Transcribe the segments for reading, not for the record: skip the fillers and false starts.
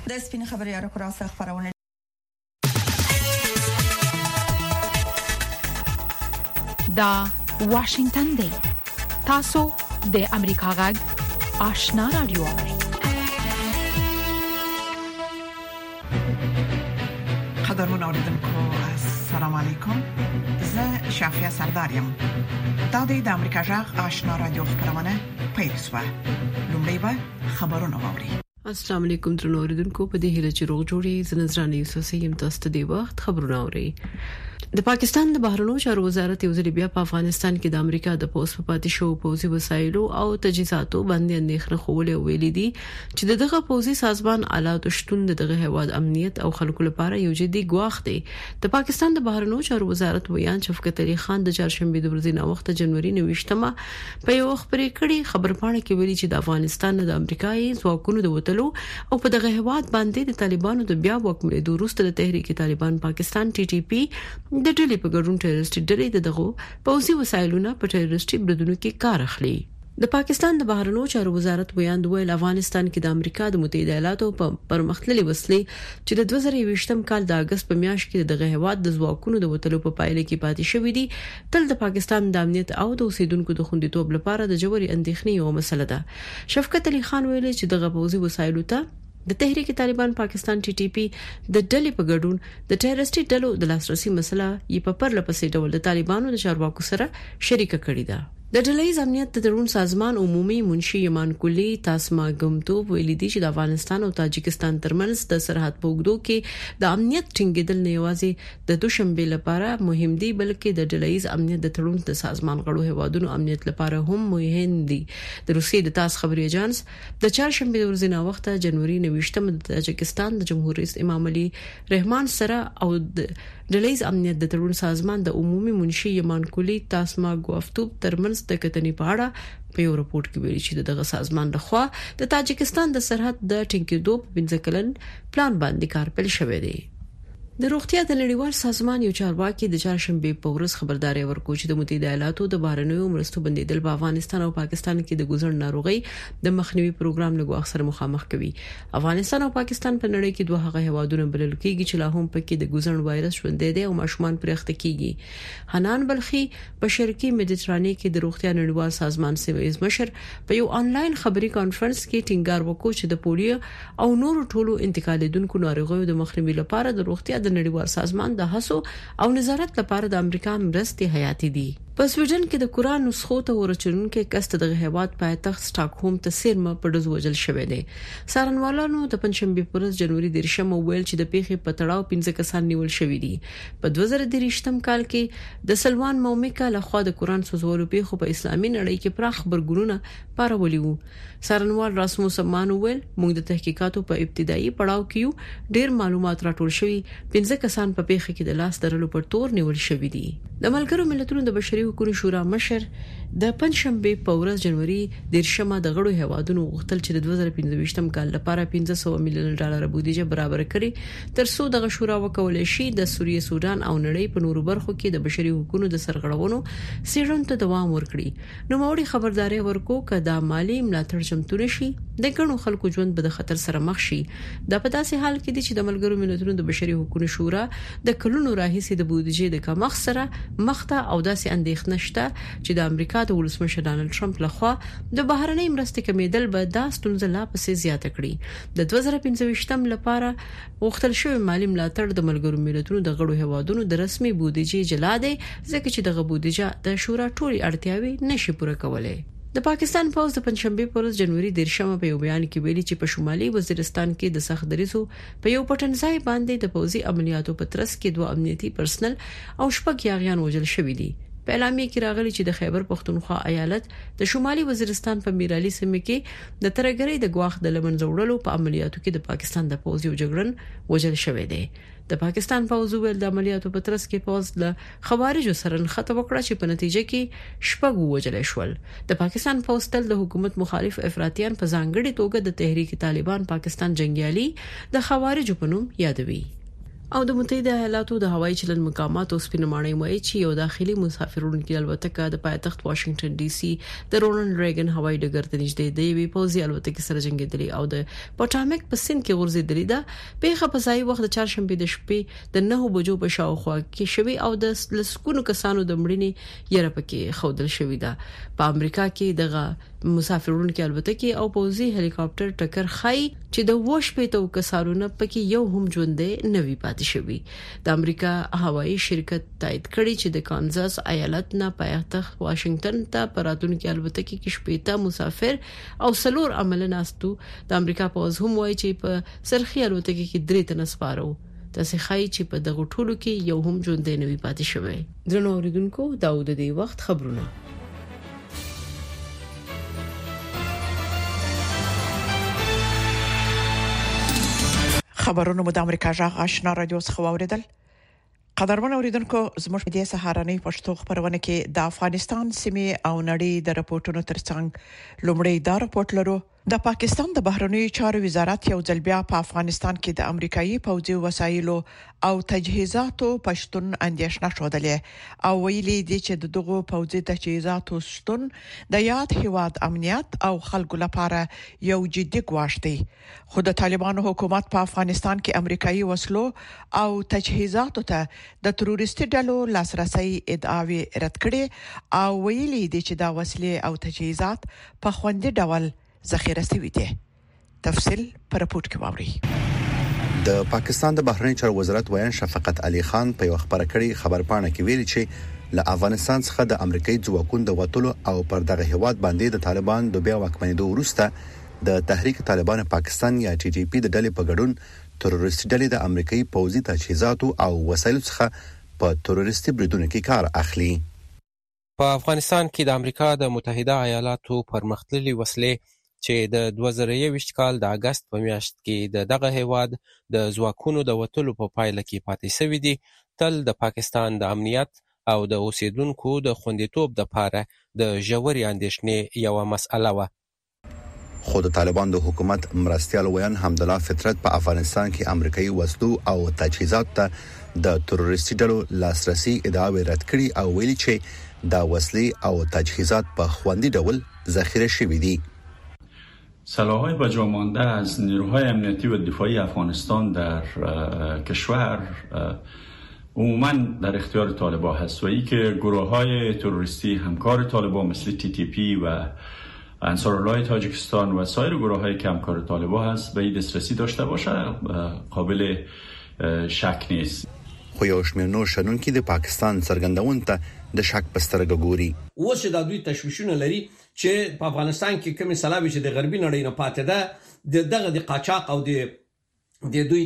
د سپین خبري راکړه خبرونه دا واشنگتن دی. تاسو د امریکا غږ آشنا رادیو اورئ. قدرمن اوریدونکو السلام علیکم. زه شافیا سردارم. دا د امریکا غږ آشنا رادیو خبرونه پیل شوه. لومړی به خبرونه واوري. السلام علیکم تر اوریدونکو په دې هیله چې روغ جوړی زنځرانه یوسف سیم تاسو ته دی وخت خبرونه اوري. د پاکستان د بهرنیو چارو وزارت یو ځل بیا په افغانستان کې د امریکا د پوسټ په پاتې شو پوزي وسایلو او تجهیزاتو باندې اندېښنه خوله ویلې دي چې دغه پوزي سازمان آلات شتون دغه هواد امنیت او خلکو لپاره یو جدي ګواښ دی. د پاکستان د بهرنیو چارو وزارت ویان شفقت علي خان د چهارشنبه د ورځې نه وخت جنوري 29مه په یو خبرې کړي خبرپاڼه کې ویلي چې د افغانستان د امریکایي ځواکونو د وټلو او په دغه هواد باندې د طالبانو د بیا وکمېدو وروسته د تحریک طالبان پاکستان TTP د ډلې په ګډون ټیرریسټي ډلې دغه پوځي وسایلونه په ټیرریسټي بریدونو کې کار اخلي. د پاکستان د بهرنیو چارو وزارت ویاند ویل افغانستان کې د امریکا د متحده ایالاتو په پرمختللي وسلې چې د 2020م کال د اگست په میاشت کې دغه هواد د ځواکونو د وټلو په پایله کې پاتې شوې دي تل د پاکستان د امنیت او د اوسیدونکو د خوندیتوب لپاره د جوړې اندېښنې یو مسله ده. شفقت علي خان ویل چې دغه پوځي وسایلو ته د تحریک طالبان پاکستان TTP د ډلې په ګډون د ټیرریسټي ډلو د لاسرسي مسله یې په پرلپسې ډول د طالبانو د چارواکو سره شریک کړې ده. د ډلهیز امنیت د تړون سازمان عمومي منشي یمان کلی تاسما ګمتوب ویلي دي چې د افغانستان او تاجکستان ترمنځ د سرحد په اوږدو کې د امنیت ټینګېدل نه یوازې د دوشنبه لپاره مهم دي بلکې د ډلهیز امنیت د تړون د سازمان غړو هوادونو امنیت لپاره هم مهم دي. د روسیې د تاس خبري اژانس د چهارشنبه د ورځې نه وخت جنوري 29مه د تاجکستان د جمهور رئیس امام علي رحمان سره او د ډلهیز امنیت د تړون سازمان د عمومي منشي یمان کلی تاسما ګمتوب ترمنځ د کتنې په اړه په یو رپورت کې ویلي چې دغه سازمان لخوا د تاجکستان د سرحد د ټینګېدو په 15 کلن پلان باندې کار پیل شوی دی. د روغتیا د نړیوال سازمان یو چارواکي د چهارشنبه په ورځ خبرداري ورکړه چې د متحده ایالاتو د بهرنیو مرستو بندیدل په افغانستان او پاکستان کې د ګوزن ناروغي د مخنیوي پروګرام له ګواښ سره مخامخ کوي. افغانستان او پاکستان په نړۍ کې دوه هغه هوادونه بلل کېږي چې لا هم پکې د ګوزن وایرس ژوندې دي او ماشومان پرې اخته کیږي. حنان بلخي په شرقي مدیترانې کې د روغتیا نړیوال سازمان سیمه‌یز مشر په یو آنلاین خبري کانفرنس کې ټینګار وکړ چې د پولیو او نورو ټولو انتقالېدونکو ناروغیو د مخنیوي لپاره د روغتیا د نړیوال سازمان د هڅو او نظارت لپاره د امریکا مرستې حیاتي دي. په سویډن کې د قران نسخو ته ورچرونکو کست د هیواد پایتخت سټاکهولم ته سیرمه په دز وجل شوې ده. سارنوالانو د پنځشنبه پر ورځ جنوري 13مه ویل چې د پیښې په تړاو 15 کسان نیول شوې دي. په 2023م کال کې د سلمان مومیکا لخوا د قران سوزولو پیښو په اسلامي نړۍ کې پراخ خبرګونونه پارولي وو. سارنوال راسموس مانو ویل موږ د تحقیقاتو په ابتدایي پړاو کې ډېر معلومات راټول شوي 15 کسان په پیښه کې د لاس درلو پر تور نیول شوي دي. د ملګرو ملتونو د بشري حقوقو شورا مشر د پنځشنبه په ورځ جنوري 13مه د غړو هوادونو غوښتل چې د 2025م کال لپاره $500 میلیون بودیجه برابر کړي ترڅو د شورا وکولای شي د سوریه سودان او نړۍ په نورو برخو کې د بشري حقوقو د سرغړونو څېړنو ته دوام ورکړي. نو موري خبرداري ورکو کدا مالی ملاتړ چمتو شي د ګڼو خلکو ژوند به د خطر سره مخ شي. دا په داسې حال کې دي چې د ملګرو ملتونو د بشري حقوقو شورا د کلونو راهیسې د بودیجې د کمښت سره مخته او داسې اندېښنه شته چې د امریکا د ولسمشر ډانلډ ټرمپ لخوا د بهرنۍ مرستې کمیدل به دا ستونزه لا پسې زیاته کړي. د 2025م لپاره وختل شوی مالی ملاتړ د ملګرو ملتونو د غړو هوادونو د رسمي بودیجې جلا دی ځکه چې دغه بودیجه د شورا ټولي اړتیاوي نشي پوره کولای. د پاکستان پوز د پنځشنبه پر ورځ جنوري 13مه په یو بیان کې ویلي چې په شمالي وزیرستان کې د سخت دریزو په یو پټنځای باندې د پوزي عملیاتو په ترڅ کې دوه امنیتي پرسنل او شپږ یاغیان وژل شوي دي. په اعلامیه کې راغلي چې د خیبر پختونخوا ایالت د شمالي وزیرستان په میرالي سیمه کې د ترګری د ګواښ د لمنځه وړلو په عملیاتو کې د پاکستان د پوز یو جګړن وژل شوی دی. د پاکستان پوز ول د عملیاتو په ترڅ کې پوز له خوارجو سره نښته وکړه چې په نتیجه کې شپږ وژل شول. د پاکستان پوز تل د حکومت مخالف افراطیان په ځانګړي توګه د تحریک طالبان پاکستان جنگیالي د خوارجو په نوم یادوي. او د متحده ایالاتو د هوایي چلند مقامات اوس پینمانې وایي چې یو داخلي مسافرونکو الوتکه د پایتخت واشنگټن ډي سي د رونالد ریګن هوایي ډګر ته نږدې دی وی پوزي الوتکه سره جنگیدلی او د پټامک په سند کې غورځېدلی ده پیغه په ځای وخت د چهارشنبه د شپې د 9 بجو په شاوخوا کې شوی او د لسکونو کسانو د مړینې یره پکې خودل شوی ده په امریکا کې دغه مسافرونکو الوتکه او پوزي هلیکاپټر ټکر خای چې د وښ په تو کسانو پکې یو هم ژوندې نوي پاتې شوی د امریکا هوایي شرکت تایید کړی چې د کانزاس ایالت نه پایتخت واشنگټن ته پراتونکو الوتکه کې شپېته مسافر او سلور عمل ناستو د امریکا پوز هم وایي چې په سرخي الوتکه کې 3 تن سپارو تاسو خای چې په دغه ټولو کې یو هم ژوندې نوي پاتې شوی درنو اوریدونکو داود دی وخت خبرونه خبرونه مو د امریکا جغ آشنا رادیو څخه واوریدل قدرمن اوریدونکو زموږ د سهارنۍ پښتو خبرونه کې د افغانستان سیمې او نړۍ د راپورټونو ترڅنګ لومړی دا راپورټ لرو د پاکستان د بهرنیو چارو وزارت یو ځل بیا په افغانستان کې د امریکایي پوځي وسایلو او تجهیزاتو پښتون اندیشنه شودلې او ویلي دي چې دغه پوځي تجهیزاتو شتون د یاد هیواد امنیت او خلکو لپاره یو جدي ګواښ دی خو د طالبانو حکومت په افغانستان کې امریکایي وسلو او تجهیزاتو ته د تروریستي ډلو لاسرسي ادعاوي رد کړي او ویلي دي چې دا وسلې او تجهیزات په خوندي ډول ذخیره شوی دي تفصیل پر راپورټ کې واوري د پاکستان د بهرنی چارو وزارت ویان شفقت علي خان په یو خبره کړي خبرپاڼه کې ویلي چې له افغانستان څخه د امریکایي ځواکونو د وټولو او پر دغه هیواد باندې د طالبان د بیا واکمنېدو وروسته د تحریک طالبان پاکستان یا ټي ټي پی د ډلې په ګډون تروریستي ډلې د امریکایي پوځي تجهیزاتو او وسایلو څخه په تروریستي بریدونو کې کار اخلي په افغانستان کې د امریکا د متحده ایالاتو پرمختللي وسلې چې د 2021 کال د اگست په میاشت کې دغه هیواد د ځواکونو د وټلو په پایله کې پاتې شوی دي تل د پاکستان د امنیت او د اوسیدونکو د خوندیتوب لپاره د ژورې اندېښنې یو مسأله و خو د طالبان د حکومت مرستيال ویان حمدالله فطرت په افغانستان کې امریکایي وسلو او تجهیزات ته د تروریستي ډلو لاسرسي ادعاوې رد کړي او ویلي چې دا وسلې او تجهیزات په خوندي ډول ذخیره شوي دي سلاح‌های باجا مانده از نیروهای امنیتی و دفاعی افغانستان در کشور عموما در اختیار طالبان هست و ای که گروه‌های تروریستی همکار طالبان مثل تی تی پی و انصارالله تاجیکستان و سایر گروه‌هایی که همکار طالبان هست به این دسترسی داشته باشه قابل شک نیست خو یو شمېر نور شنونکي د پاکستان څرګندون ته د شک پسترګ ګوري اوس د دوی تشویشونه لري چې په افغانستان کې کومې سلاوي چې د غربي نړۍ نه پاتې ده دغه د قاچاق او د دوی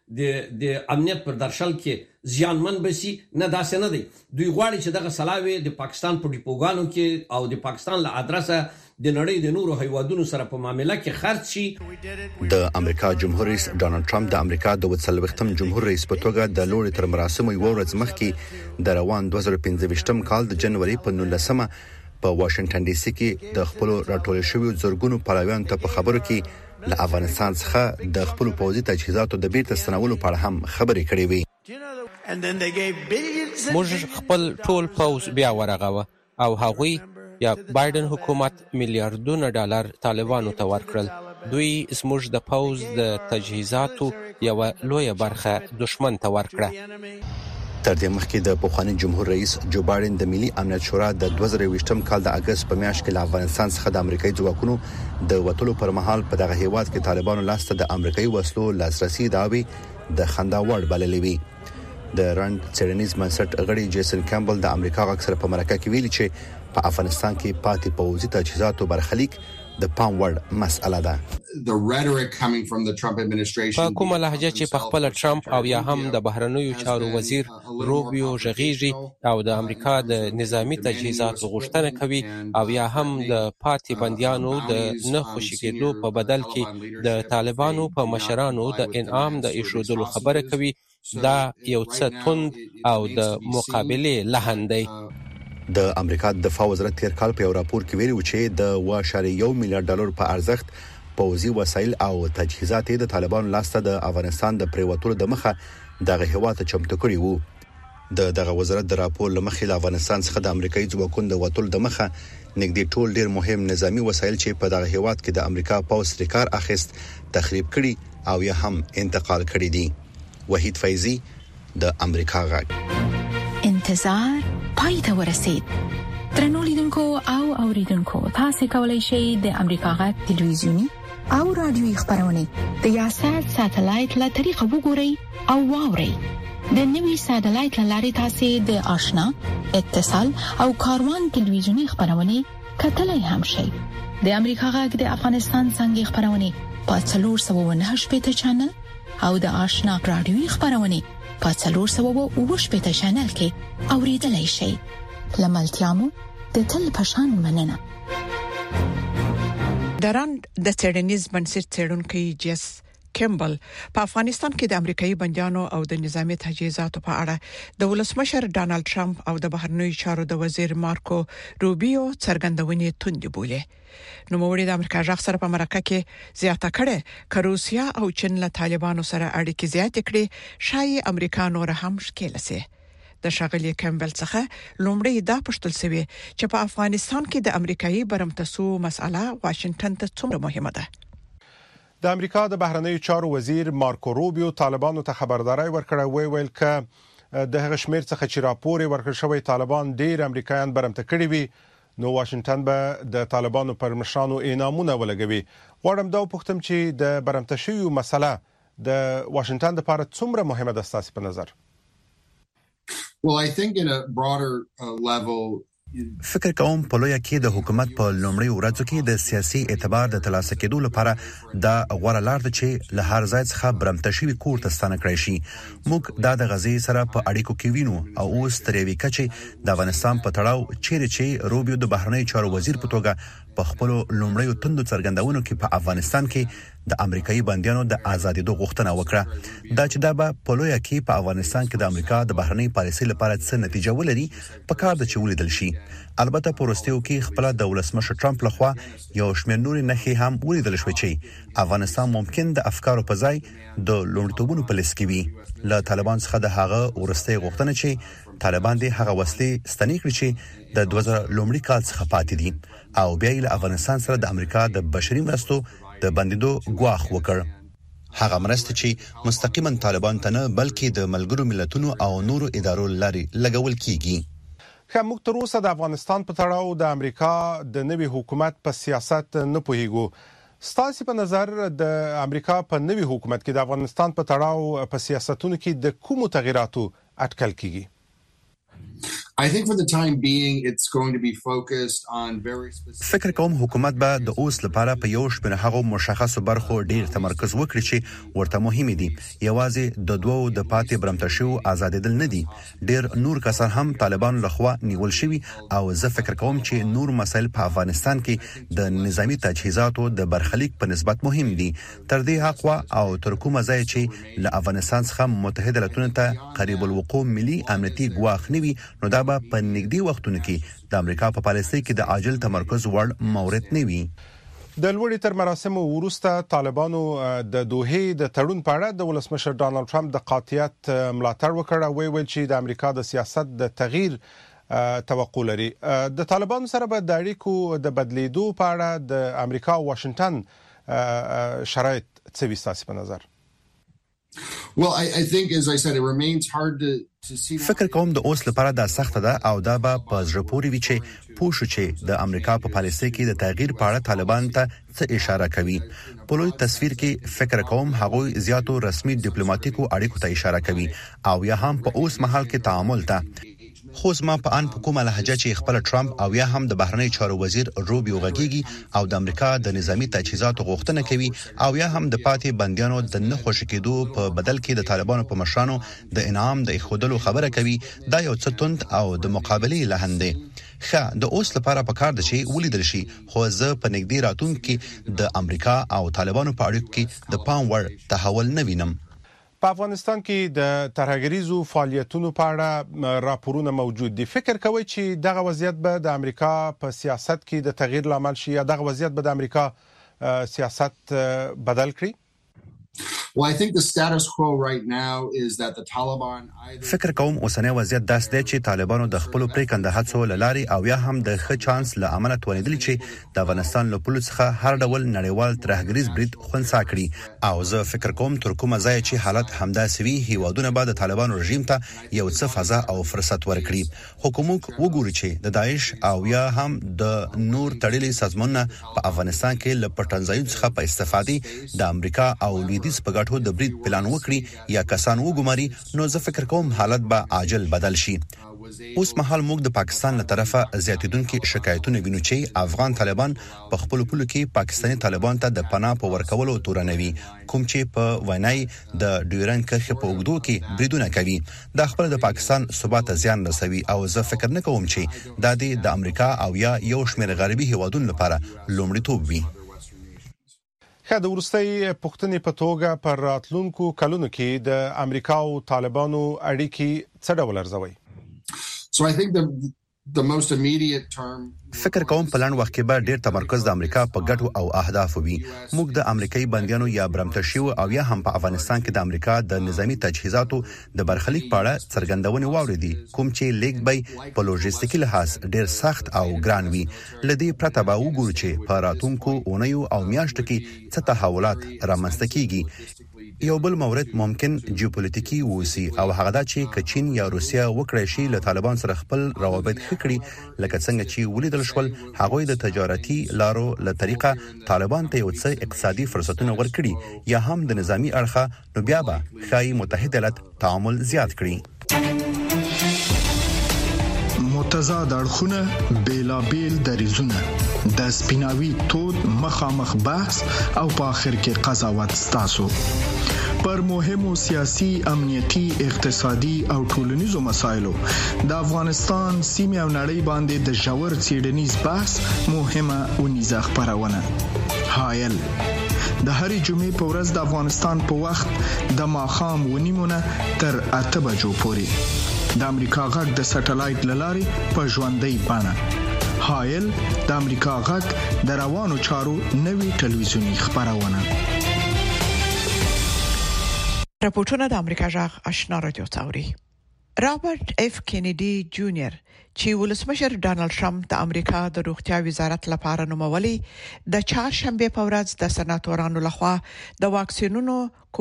د امنیت پر درشل کې زیانمن بسی نه داسې نه دی دوی غواړي چې دغه سلاوي د پاکستان په ډیپوګانو کې او د پاکستان له ادرسه د نړۍ د نورو هیوادونو سره په معاملې کې خرڅ شي د امریکا جمهور رئیس ډونالد ټرمپ د امریکا د 40م جمهور رئیس په توګه د لوړ تر مراسمو یو ورځ مخکې د روان 2015 کال د جنوري په 19مه په واشنگټن ډي سي کې د خپل راټول شوی زورګونو پلاویان ته په خبرو کې له افغانستان څخه د خپل پوځي تجهیزاتو د بیرته ستنولو په اړه هم خبرې کړې وې موږ خپل ټول پوځ بیا ورغاوه او هغوی یا بایدن حکومت میلیارډونه ډالر طالبانو ته ورکړل دوی زموږ د پوځ د تجهیزاتو یو لویه برخه دشمن ته ورکړه تر دې مخکې د پخوانی جمهور رئیس جو بایدن د ملي امنیت شورا د 2020 کال د اگست په میاشت کې له افغانستان څخه د امریکایي ځواکونو د وټلو پر مهال په دغه هیواد کې طالبانو لاسته د امریکایي وسلو لاسرسي داوي د خنداوړ بللې وی د رند چرنیز منسټ غړي جیسن کیمبل د امریکا اکثر په مرکه کې ویلي چې په افغانستان کې پاتې پوځي تجهیزاتو برخلیک د پام وړ مسأله ده په کومه لهجه چې په خپل ټرمپ او یا هم د بهرنیو چارو وزیر روبیو ژغیږي او د امریکا د نظامی تجهیزاتو غوښتنه کوي او یا هم د پاتې بندیانو د نه خوشی کېدو په بدل کې د طالبانو په مشرانو د انعام د ایښودلو خبره کوي دا یو څه توند او د مقابله لحن دی د امریکا د دفاع وزارت تیر کال په یو راپور کې ویلي و چې د 1.1 میلیارډ ډالر په ارزښت پوځي وسایل او تجهیزات د طالبانو لاسته د افغانستان د پریوتلو د مخه دغه هیواد چمتو کړی وو. دغه وزارت د راپور لمخې د افغانستان څخه د امریکایي ځواکونو د وټول د مخه نګدي ټول ډیر مهم نظامی وسایل چې په دغه هیواد کې د امریکا پوځ ریکار اخیست تخریب کړي او یا هم انتقال کړي دي. وحید فیضی د امریکا غږ. انتظار پای ته ورسید. ترنو لیدونکو او اوریدونکو تاسو کولی شئ د امریکا غږ ټلویزیونی او رادیوي خبرونه د یاشر ساتلایت له طریقو وګورئ او واورئ. د نوي ساتلایت لارې تاسو د آشنا اتصال او کاروان ټلویزیونی خبرونه کتلای هم شئ. د امریکا غږ د افغانستان څنګه خبرونه په 398 چینل او د آشنا رادیوي خبرونه په 408 چینل کې اوریدلای شئ. لملتيامو د تل پشان مننه. درند د سټډنیز بنسټ څېړونکو جیس کیمبل په افغانستان کې د امریکایي بنديانو او د نظامی تجهیزاتو په اړه د ولسمشر ډانلډ ټرمپ او د بهرنیو چارو د وزیر مارکو روبیو څرګندونې توندې بولې. نو موږ د امریکا ځخ سره په مرکه کې زیاته کړه چې روسیا او چین له طالبانو سره اړیکې زیاتې کړي شایي امریکا نور هم شکل سي. د شاغلي کیمبل څخه لومړی دا پښتل سوي چې په افغانستان کې د امریکایي برمتسو مسأله واشنگټن ته څومره مهمه ده. د امریکا د بهرنیو چارو وزیر مارکو روبیو طالبانو ته خبرداري ورکړه ویل ک د هغه شمیر څخه چې راپور ورکړ شوی طالبان ډیر امریکایان برمته کړي وي نو واشنگټن به د طالبانو پر مشرانو انعامونه ولګوي. غواړم دا وپوښتم چې د برمته شوی مسله د واشنگټن لپاره څومره مهمه ده ستاسو په نظر؟ Well, I think in a broader level فکر کوم په لویه کې د حکومت په لومړی ورځو کې د سیاسي اعتبار د ترلاسه کېدو لپاره دا غوړه لار ده چې له هر ځای څخه برمته شوی کور ته ستانه کړی شي. موږ د غزي سره په اړیکو کې وینو او اوس تر یوې کچې د افغانستان په تړاو چې روبیو د بهرنیو چارو وزیر په توګه په خپل لومړیو توندو څرګندونو کې په افغانستان کې د امریکایي بنديانو د ازادېدو غوښتنه وکړه. دا چې دا به په لویه کې په افغانستان کې د امریکا د بهرنی پالیسۍ لپاره څه نتیجه ولري په کار د چولیدل شي. البته پروستیو کې خپل د ولسمشر ټرمپ لخوا یو شمېر نورې نښې هم ولیدل شوې چې افغانستان ممکن د افکارو په ځای د لومړیتوبونو په لیست کې وي. له طالبان څخه د هغه ورستۍ غوښتنه چې طالبان دې هغه وسلې ستنې کړي چې د 2000 لومړي کال څخه پاتې دي او بیا له افغانستان سره د امریکا د بشري مرستو د بندیدو غواخ وکړ. هغه مرسته چې مستقیما طالبان ته نه بلکې د ملګرو ملتونو او نورو ادارو لاري لګول کیږي. موږ تر اوسه د افغانستان په تړاو د امریکا د نوي حکومت په سیاست نه پوهیږو. ستاسو په نظر د امریکا په نوي حکومت کې د افغانستان په تړاو په سیاستونو کې د کومو تغیراتو اټکل کیږي؟ I think for the time being it's going to be focused on very specific. فکر کوم حکومت به د اوس لپاره په یو شمېر هغه مشخصو برخو ډیر تمرکز وکړي چې ورته مهم دي. یوازې د دوو د پاتې برمته شو آزادېدل نه دي. ډیر نور کسان هم طالبان لخوا نیول شوی او زه فکر کوم چې نور مسایل په افغانستان کې د نظامی تجهیزاتو د برخلیک په نسبت مهم دي. تر دې حقوا او تر کومه ځای چې له افغانستان څخه متحده ایالاتونو ته قریب الوقوع ملي امنیتي ګواښ نوي نو دا په نږدې وختونو کې د امریکا په پالیسۍ کې د عاجل تمرکز وړ مورد نه وي. د لوړې تر مراسمو وروسته طالبانو د دوحې د تړون په اړه د ولسمشر ډانلډ ټرمپ د قاطعیت ملاتړ وکړ او ویل چې د امریکا د سیاست د تغییر توقع لري. د طالبانو سره به د اړیکو د بدلیدو په اړه د امریکا او واشنگټن شرایط څه وي ستاسو په نظر؟ Well, I think as I said it remains hard to see. فکر کوم د اوس لپاره دا سخت ده او دا به په ځړ پوري وي چې پوښو چې د امریکا په پالیسۍ کې د تغییر په اړه طالبان ته څه اشاره کوي. په لوی تصویر کې فکر کوم هغه زیاتو رسمي ډیپلوماټیکو اړیکو ته اشاره کوي او یا هم په اوس مهال کې تعامل ته. خو زما په ان په کومه لهجه چې خپل ټرمپ او یا هم د بهرنی چارو وزیر روبیو غږیږي او د امریکا د نظامی تجهیزاتو غوښتنه کوي او یا هم د پاتې بنديانو د نه خوشی کېدو په بدل کې د طالبانو په مشرانو د انعام د اخودلو خبره کوي. دا یو څه توند او د مقابلې لهنده د اوس لپاره په کار ده چې ولیدل شي. خو زه په نږدې راتلونکي د امریکا او طالبانو په اړیکو کې د پام وړ تحول نه وینم. په افغانستان کې د ترهګریزو فعالیتونو په اړه راپورونه موجود دي. فکر کوي چې دغه وضعیت به د امریکا په سیاست کې د تغییر لامل شي یا دغه وضعیت به د امریکا سیاست بدل کړي؟ Well, I think the status quo right now is that the Taliban فکر کوم اوسنۍ وضعیت داس دی چې طالبانو د خپل پریکنده هڅو لاري او یا هم د ښه چانس له امله توانیدل چې د افغانستان له پولیس څخه هر ډول نړیوال ترهګریز برید خنثی کړي او زه فکر کوم تر کومه ځای چې حالت همدا سوي هیوادونه بعد طالبانو رژیم ته یو څه فضا او فرصت ورکړي حکومت وګوري چې د داعش او یا هم د نور تړلې سازمانونو په افغانستان کې له پټنځایو څخه په استفادې د امریکا او لویدیځ په ګټو د برید پلان وکړي یا کسان وګماري نو زه فکر کوم حالت به عاجل بدل شي. اوس مهال موږ د پاکستان له طرفه زیاتیدونکو شکایتونه وینو چې افغان طالبان په خپل پلو کې پاکستاني طالبان ته د پناه په ورکولو تورنوي کوم چې په وینای د ډیورن کرښې په اوږدو کې بریدونه کوي د خپل د پاکستان ثبات زیان رسوي او زه فکر نه کوم چې د امریکا او یا یو شمېر غربي هیوادونو لپاره لومړیتوب وي. د ورستۍ پښتنې په توګه پر راتلونکو کلونو کې د امریکا او طالبانو اړیکې څه ډول ارزوي؟ So I think the most immediate term فکر کوم په لاندې وخت کې به ډېر تمرکز د امریکا په ګټو او اهدافو وي. موږ د امریکایي بنديانو یا برمتشیو او یا هم په افغانستان کې د امریکا د نظامی تجهیزاتو د برخلیک په اړه څرګندونې واوریدي کوم چې لیک به په لوجستیکي لحاظ ډېر سخت او ګران وي. لدی پرته به وګورو چې په راتلونکو اونیو او میاشتو کې څه تحولات رامنځته کیږي. یو بل مورد ممکن جیوپولیټیکي ووسی او هغه دا چې کچین یا روسیا وکړي شي له طالبان سره خپل روابط خکړي لکه څنګه چې ولیدل شول هغه د تجارتي لارو له طریقه طالبان ته یو څه اقتصادي فرصتونه ورکړي یا هم د نظامی اړخه نو بیا به خای متحده ایالات تعامل زیات کړي. متضاد اړخونه بیلابیل دریزونه د سپیناوي تود مخامخ بحث او په اخر کې قضاوت ستاسو پر مهمو سیاسي امنیتي اقتصادي او ټولنیزو مسایلو د افغانستان سیمه او نړۍ باندې د ژور څېړنیز بحث مهمه ونیزه خبرونه حایل د هرې جمعې په ورځ د افغانستان په وخت د ماخام ونیمونه تر 8 بجو پورې د امریکا غږ د سټلایټ لارې په ژوندۍ بڼه حایل د امریکا غږ د روانو چارو نوي ټلویزیونی خبرونه. راپورټونه د امریکا غږ آشنا رادیو تاوري. رابرټ اف کینیډي جونیئر چې ولسمشر ډانلډ ټرمپ د امریکا د روغتیا وزارت لپاره نومولي د چهارشنبه په ورځ د سناتورانو لخوا د واکسینونو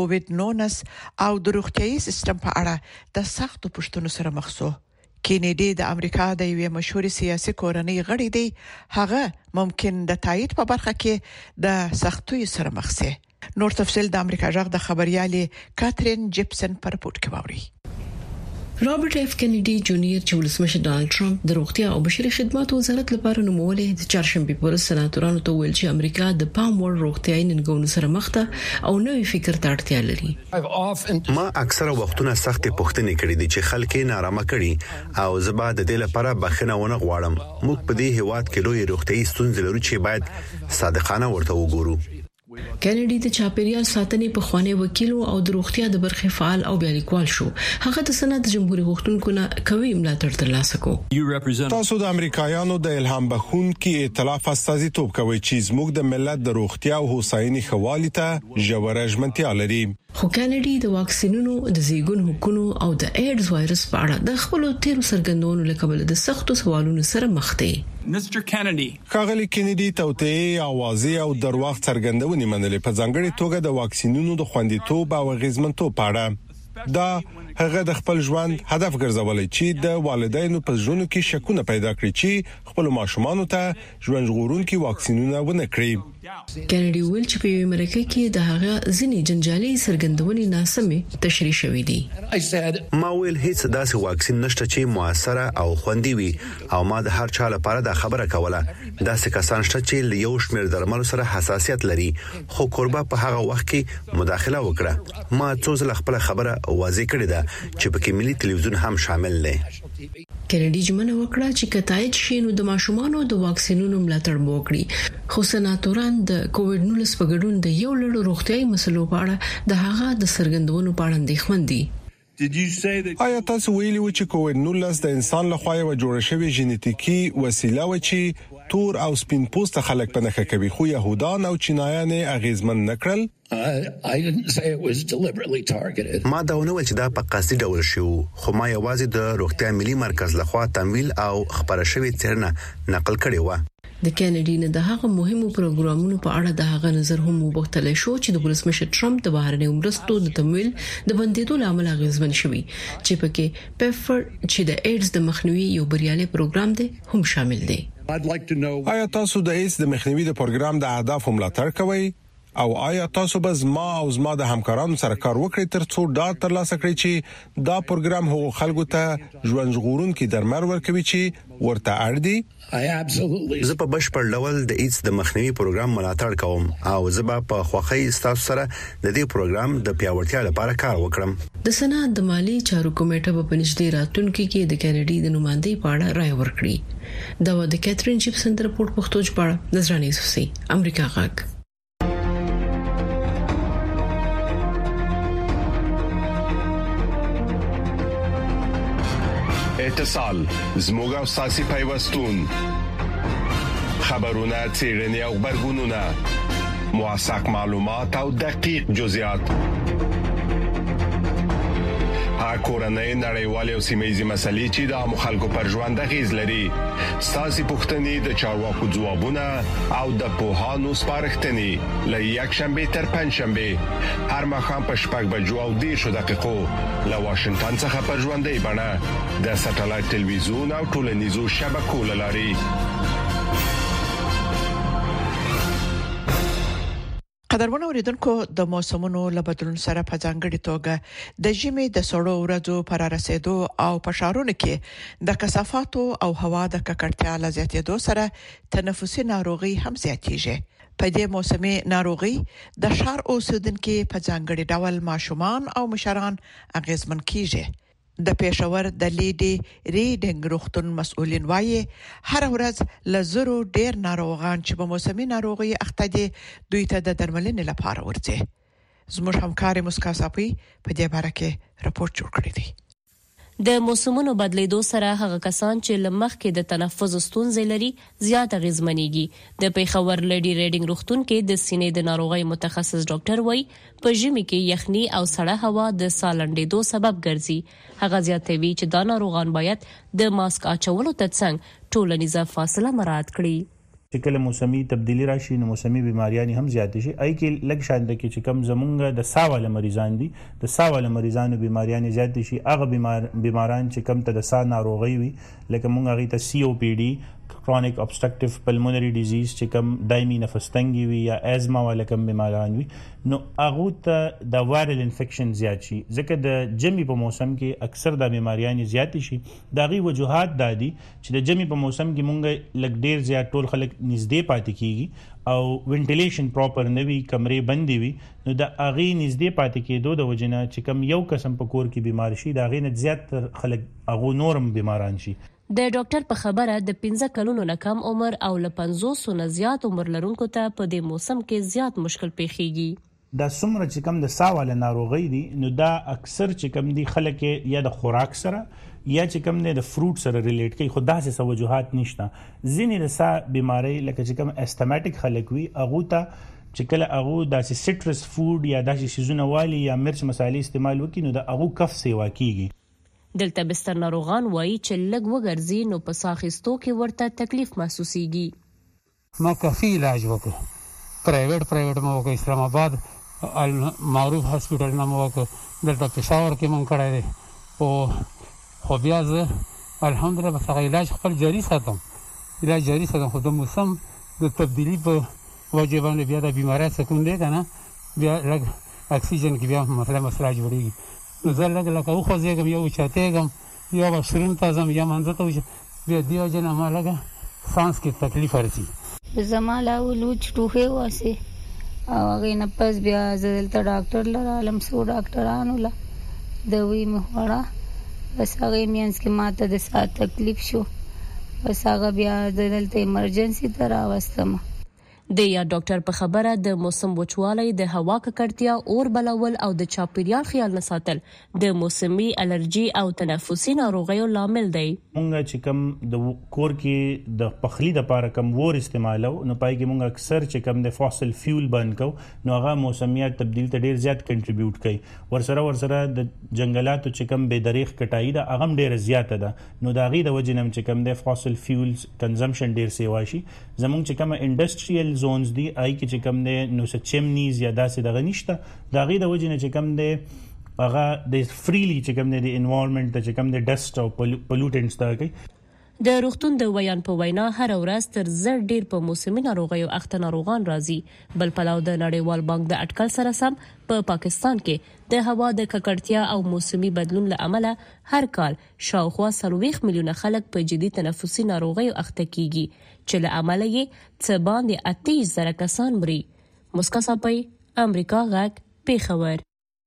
کووډ-19 او د روغتيایي سیستم په اړه د سختو پوښتنو سره مخ شو. کینیډي د امریکا د یوې مشهور سیاسي کورنۍ غړي دی. هغه ممکن د تایید په برخه کې د سختوي سره مخ شي. نور تفصيل د امریکا غږ د خبريالې کاترین جپسن پر رپورت کې واوري. رابرټ اف کینیډي جونیئر چې ولسمشر ډانلډ ټرمپ د روغتیا او بشري خدماتو وزارت لپاره نومولې د چهارشنبه پر ورځ سناتورانو ته ویل چې امریکا د پام وړ روغتیايي ننګونو سره مخ ده او نوې فکر ته اړتیا لري. ما اکثره وختونه سخت پوښتنې کړې دي چې خلک یې نارامه کړي او زه به د دې لپاره بخښنه ونه غواړم. موږ په دې هیواد کې لوی روغتیايي ستونزې لرو چې باید صادقانه ورته وګورو. کینیډي د چاپیریال ساتنې په خوانی وکیل او د روغتیا د برخې فعال او بیا لیکوال شو. هغه د سنت جمهوریت غوښتونکو نه کوي ملاتړ ترلاسه کو. تاسو د امریکایانو د الهام بخښونکو ائتلاف استازیتوب کوي چې زموږ د ملت د روغتیا او هوساینې خوالي ته ژوره ژمنتیا لري. خو کینیډي د واکسینونو د زیږون حقوقو او د ایډز وایرس په اړه د خپل تیرو سرګندونو لکه د سختو سوالونو سره مخ دی. Mr. Kennedy خاغلی کینیډي توته اوازې او درواغ څرګندونې منلې په ځانګړي توګه د واکسینونو د خوندیتوب او غیزمنتوب په اړه دا هغه د خپل ژوند هدف ګرځولای چې د والدینو په ژوند کې شکونه پیدا کړي چې خپل ماشومان ته ژوند ژغورونکي واکسینونه ونه کړي. کینیډي ویل چې په امریکا کې د هغه ځینې جنجالي سرګندونې ناسمه تشریح شوې دي. ما ویل هیڅ داسې واکسین نشته چې موثره او خوندي وي او ما د هر چا لپاره د خبره کوله. داسې کسان شته چې یو شمېر درملو سره حساسیت لري خو کوربه په هغه وخت کې مداخله وکړه. ما څو ځله خپل خبره واضح کړې ده چې په کې ملي ټلویزیون هم شامل دی. کینیډي ژمنه وکړه چې کتایج شینو د ماشومانو د واکسینونو ملاتړ وکړي. خو سناتوران د کووډ-19 په ګډون د یو لړ روغتيایي مسلو په اړه د هغه د سرګندونو په اړه اندېښمن دي. آیا تاسو ویلي و چې کووډ-19 د انسان لخوا یو جوړ شوی ژنیتیکي وسیله و چې تور او سپین پوست خلک په نخښه کوي خو يهودان او چینایان اغیزمن نکړل؟ ما دا ونه ول چې دا په قصدي ډول شو خو ما یوازې د روغتیا ملي مرکز لخوا تمویل او خبره شوی څرنه نقل کړی و. د کینیډي نه د هغه مهمو پروګرامونو په اړه د هغه نظر هم وبختل شو چې د ولسمشر ټرمپ د بهرنیو مرستو د تمویل د بندیدو لامل غوښمن شوی چې پکې پیفر چې د ایډز د مخنیوي یو بریالي پروګرام دی هم شامل دی. آیا تاسو د ایډز د مخنیوي د پروګرام د اهداف ملاتړ کوئ؟ او آیا تاسو به زما د همکارانو سره کار وکړئ ترڅو دا ترلاسه کړئ چې دا پروګرام هغو خلکو ته ژوند ژغورونکي درمل ورکوي چې ورته اړ دي؟ زه په بشپړ ډول د ایډز د مخنیوي پروګرام ملاتړ کوم او زه به په خوخي ستاسو سره د دې پروګرام د پیاوړتیا لپاره کار وکړم. د سنا د مالی چارو کمیټه په نږدې راتلونکي کې د کینیډي د نمائندګۍ په اړه رائے ورکړي. دا د کیترین جیپسن رپورټ پښتو ژباړه نظرانه یوسفي امریکا غاک. اتصال زموږ او ساسي پیوستون خبرونه چیرنی او خبرګونونه موثق معلومات او دقیق جزئیات کورنۍ نړیوالې او سیمه‌یزې مسلې چې د مخالکو پر ژوند غیز لري ساسي پښتنې د چارواکو ځوابونه او د پوهانو سپارښتنې لې یک شنبه تر پنځ شنبه هر مخام په شپږ بجو او 10 دقیقو له واشنگټن څخه پر ژوندۍ بڼه د ساتلایت ټلویزیون او ټولنیزو شبکو لاري. قدرمن اوریدونکو د موسمونو لبدلون سره په ځانګړي توګه د ژمي د سړو ورځو پر رسیدو او په ښارونو کې د کثافاتو او هوا د ککړتیا لزیاتېدو سره تنفسي ناروغي هم زیاتېږي. په دې موسمي ناروغي د ښار اوسیدونکو په ځانګړي ډول ماشومان او مشران اغیزمن کیږي. د پېښور د لیډي ریډینګ روغتون مسؤلین وایي هر ورځ لزرو ډیر ناروغان چې په موسمي ناروغي اخته دي دوی ته د درملنې لپاره ورځي. زموږ همکار مسکا صافي په دې باره کې راپور جوړ کړی دی. د موسمونو بدلیدو سره هغه کسان چې لمخ کې د تنفس ستونزې لري زیات اغیزمنېږي. د پیښور لیډي ریډینګ روغتون کې د سینې د ناروغي متخصص ډاکټر وایي په ژمي کې یخني او سړه هوا د سالنډېدو سبب ګرځي. هغه زیاتوي چې دا ناروغان باید د ماسک اچولو ترڅنګ ټولنیزه فاصله مراعات کړي. چې کله موسمي تبدیلی راشي نو موسمي بیماریاں هم زیات شي. اي کې لږ شاند کې چې کم زمونږ د ساواله مریضان دي د ساواله مریضانو بیماریاں زیات شي. هغه بیماران چې کم ته د سا ناروغي وي لکه مونږ هغه ته COPD chronic obstructive pulmonary disease چې کم دایمي نفس تنګي وي یا ازما ولا کم بیماران وي نو هغه ته د وایرل انفیکشن زیات شي. ځکه د جمی په موسم کې اکثر د بیماریاں زیات شي. داغي وجوهات دادي چې د جمی په موسم کې مونږ لګ ډیر زیات ټول خلک نږدې پاتې کیږي او وینټیلیشن پراپر نه وي کمرې بندي وي نو د اغي نږدې پاتې کېدو د وجنه چې کم یو قسم په کور کې بیمار شي داغي نه زیات خلک اغو نورم بیماران شي. د ډاکټر په خبره د 15 کلونو نه کم عمر او له 500 نه زیات عمر لرونکو ته په دې موسم کې زیات مشکل پیښیږي. دا څومره چې کم د ساواله ناروغي دي نو دا اکثر چې کم دي خلک یا د خوراک سره یا چې کم نه د فروټ سره ریلیټ کوي. خو داسې وجوهات نشته. ځینې د سا بیماری لکه چې کم استماتیک خلک وي اغه ته چې کله اغه د سټرس فود یا د سيزونه والی یا مرچ مصالې استعمال وکړي نو د اغه کف سیوا کیږي. دلته بستر ناروغان وایي چې لږ وګرځي نو په ساخستو کې ورته تکلیف محسوسيږي. ما کافي علاج وکړ. پرایویټ مو وکړ اسلام آباد المعروف هاسپټل نه مو وکړ. دلته پېښور کې مونږ کړی دی او خو بیا زه الحمدلله بس علاج خپل جاري ساتم. خو د موسم د تبدیلی په وجه باندې بیا د بیماری سکون دی کنه بیا لږ اکسیجن کې بیا مسله جوړیږي. زه لکه خو زیګم یو چاتېګم یو بشرین تازم یا منځ ته وځي بیا دیو جن ما لګه سانس کې تکلیف ورسي. زماله ولوچ ټوخه واسي او هغه نه پس بیا زلته ډاکټر لره علم سو ډاکټرانو لا دوی مخړه بس هغه مینس کې ماته د سات تکلیف شو بس هغه بیا دلته ایمرجنسي ته راوستم. د یا ډاکټر په خبره د موسم وچوالی د هوا ککړتیا اور بلول او د چاپیریال خیال نه ساتل د موسمي الرجي او تنفسي ناروغیو لامل دی. مونږ چې کوم د کور کې د پخلی د لپاره کوم ور استعمالو نو پای کې مونږ اکثر چې کوم د فوسل فیول بند کو نو هغه موسمیات تبدیل ته ډیر زیات کنټریبیوټ کوي ورسره د جنگلاتو چې کوم به دریغ کټای دا هغه ډیر زیات ده نو دا غي د وجنم چې کوم د فوسل فیولز کنزمپشن ډیر سیوا شي زمونږ چې کوم انډستریال زونز دی آی کې چې کوم د نو چمنیز یا داسې دغه نشته دا غي د وجنه چې کوم د هغه د فریلی چې کوم د انوایرنمنت چې کوم د ډسټ او پولوټنټس دا کوي. د روغتون د ویان په وینا هر ورځ تر زر ډیر په موسمي ناروغیو اخته ناروغان راځي. بل پلاو د نړیوال بانک د اټکل سره سم په پاکستان کې د هوا د ککړتیا او موسمي بدلون له امله هر کال شاوخوا 40 میلیونه خلک په جدي تنفسي ناروغیو اخته کیږي چې له امله یې څه باندې 38,000 کسان مري. مسکا صاحب امریکا غاک پیښور.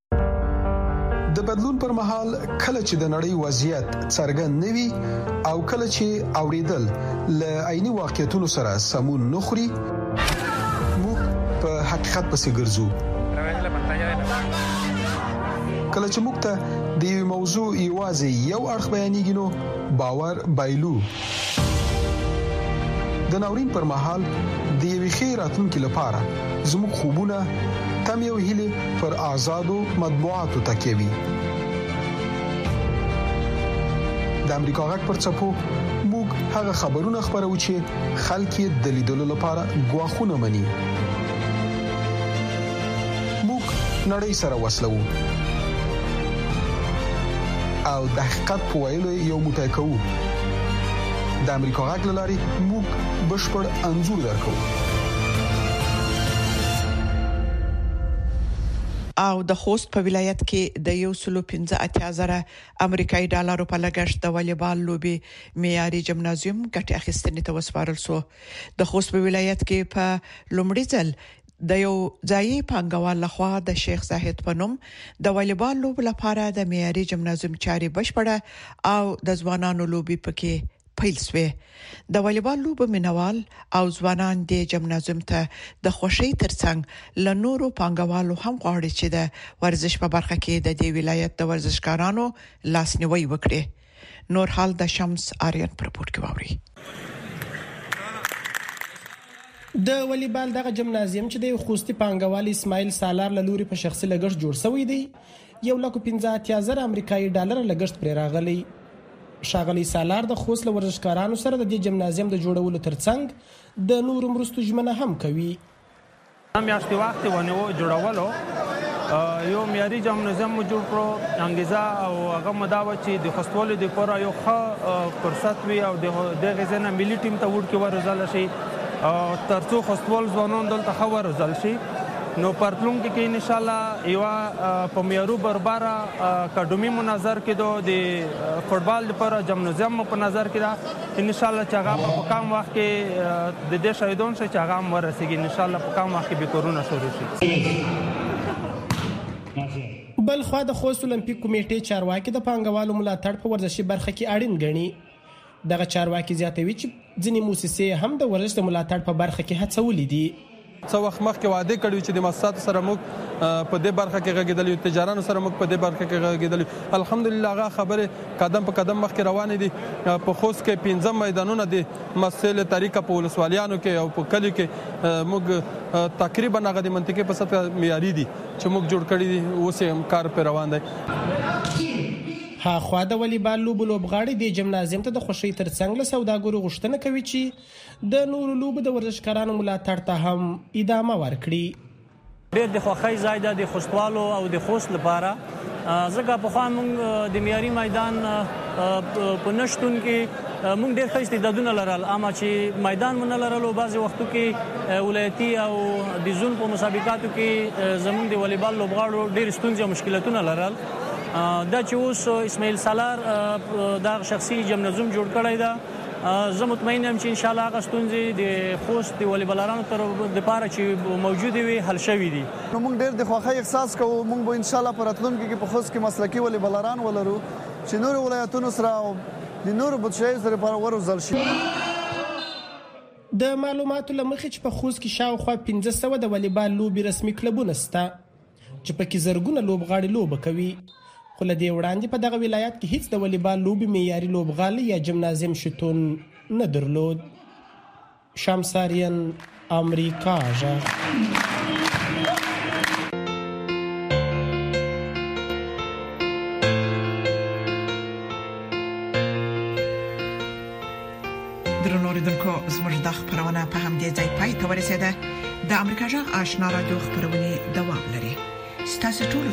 د بدلون پر مهال کله چې د نړۍ وضعیت څرګند نوي او کله چې اوریدل ل عیني واقعیتونو سره سمون نخري موږ په حقیقت پسې ګرځو. کله چې موږ ته د یو موضوع یوازې یو اړخ بیانېږي نو باور بایلو. د ناورین پر مهال د یوې خیراتونکو لپاره زموږ خوبونه تم یو هیله پر آزادو مطبوعاتو تکیوي. د امریکا غږ پر چپو موږ هغه خبرونه خبرو چې خلک یې د لیدلو لپاره غواخونه مني. موږ نړۍ سره وصلو او د حقیقت په ویلو یو موټی کوو. د امریکا غږ لاري موږ بشپړ انځور درکو. او د خوست په ولایت کې د 115,000 امریکایي ډالرو په لګښت د والیبال لوبي معیاري جمنازیوم ګټه اخیستنې ته وسپارل شو. د خوست په ولایت کې په لومړي ځل د یو ځایي پانګوال لخوا د شیخ زاهد پنوم د والیبال لوب لپاره د معیاري جمنازیوم چاري بشپړه او د ځوانانو لوبي پکې پیل شوه. د والیبال لوب مینوال او ځوانان د جمنازیوم ته د خوشي ترڅنګ له نورو پانګوالو هم غواړي چې د ورزش په برخه کې د دې ولایت د ورزشکارانو لاسنیوي وکړي. نور حال د شمس آریان پر رپورت کې ووري. د والیبال دغه جمنازیوم چې د خوستي پانګوال اسماعیل سالار له لوري په شخصي لګښت جوړ شوی دی 115,000 امریکایي ډالر لګښت پر راغلی. شاغلی سالار د خوست له ورزشکارانو سره د دې جمنازیوم د جوړولو ترڅنګ د نورو مرستو ژمنه هم کوي. میاشتې وخت ونیو جوړولو یو معیاري جمنازیوم جوړ کړو. انګیزه او هغه مداوه چې د خوستوالو د لپاره یو ښه فرصت وي او د غزنه ملي ټیم ته وړکې ورزل شي ترڅو خوستوال ځوانان دلته ښه ورزل شي. نو پرتلونکو کې ان شاء الله یو په معیارو برابر اکاډمي منظر کېدو د فوتبال لپاره جمنازیوم په نظر کې دا ان شاء الله چې هغه په کم وخت کې د دې شاهدون شي چې هغه ورسېږي ان شاء الله په کم وخت کې به کورونه شروع شي. بل خو د خوست اولمپیک کمیټې چارواکي د پانګوالو ملاتړ په ورزشي برخه کې اړین ګڼي. دغه چارواکي زیاتوي چې ځینې موسسې هم د ورزش د ملاتړ په برخه کې هڅولې دي. څو وخت مخکې وعده کړو چې د مؤسساتو سره موږ په دې برخه کې غږیدل تجارانو سره موږ په دې برخه کې غږیدل. الحمدلله هغه خبره قدم په قدم مخکې روانې دي. په خوست کې 15 میدانونه دي مسله طریقه په ولسوالیانو کې او په کلی کې موږ تقریبا هغه د منطقې په سطح معیاري دي چې موږ جوړ کړی دي. اوس هم کار پر روان دی. ها خو د والیبال لوبغاړي د جمنازیوم ته د خوشي ترڅنګ له سوداګرو غوښتنه کوي چې د نورو لوبو د ورزشکارانو ملاتړ ته هم ادامه ورکړي. ډېر د خوښۍ ځای ده د خوستوالو او د خوست لپاره. ځکه پخوا موږ د معیاري میدان په نشتون کې موږ ډېر ښه استعدادونه لرل اما چې میدان مونږ نه لرلو بعضې وختو کې ولایتي او د زون په مسابقاتو کې زموږ د والیبال لوبغاړو ډېر ستونزې او مشکلاتونه لرل. دا چې اوس اسماعیل سالار دا شخصي جمنازیوم جوړ کړی دا زه مطمئن یم چې ان شاء الله هغه ستونزې د خوست د والیبالرانو تر لپاره چې موجود وي حل شوي دي. نو موږ ډېر د خوښۍ احساس کوو. موږ به ان شاء الله په راتلونکي کې په خوست کې مسلکي والیبالران ولرو چې نور ولایتونو سره او د نورو بچیو سره لپاره ورزل شي. د معلوماتو لمخې چې په خوست کې شاوخوا 1500 د والیبال لوبي رسمي کلبونه شته چې پکې زرګونه لوبغاړي لوبه کوي، خو له دې وړاندې په دغه ولایت کې هیڅ د والیبال لوبي معیاري لوبغالي یا جمنازیم شتون نه درلود. شمساریان امریکا ژغ. درنو اوریدونکو زموږ د خبرونه په همدې ځای پای ته ورسیده. د امریکا ژغ آشنا رادیو خبرونه دوام لري. ستاسو ټول